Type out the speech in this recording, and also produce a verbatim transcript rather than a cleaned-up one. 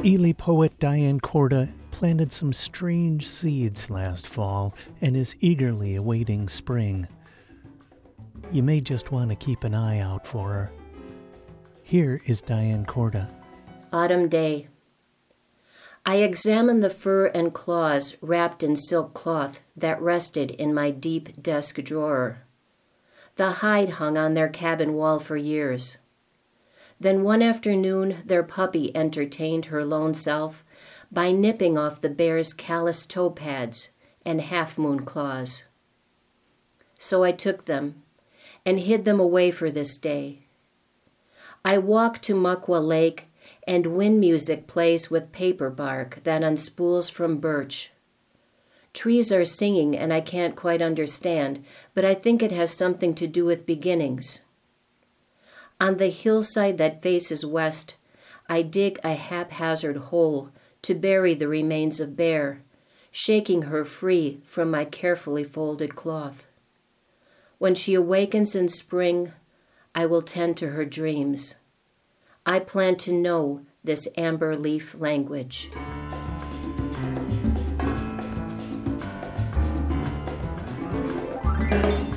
Ely poet Diane Corda planted some strange seeds last fall and is eagerly awaiting spring. You may just want to keep an eye out for her. Here is Diane Corda. Autumn Day. I examined the fur and claws wrapped in silk cloth that rested in my deep desk drawer. The hide hung on their cabin wall for years. Then one afternoon their puppy entertained her lone self by nipping off the bear's callous toe pads and half-moon claws. So I took them and hid them away for this day. I walk to Muckwa Lake, and wind music plays with paper bark that unspools from birch. Trees are singing, and I can't quite understand, but I think it has something to do with beginnings. On the hillside that faces west, I dig a haphazard hole to bury the remains of Bear, shaking her free from my carefully folded cloth. When she awakens in spring, I will tend to her dreams. I plan to know this amber leaf language. Thank you.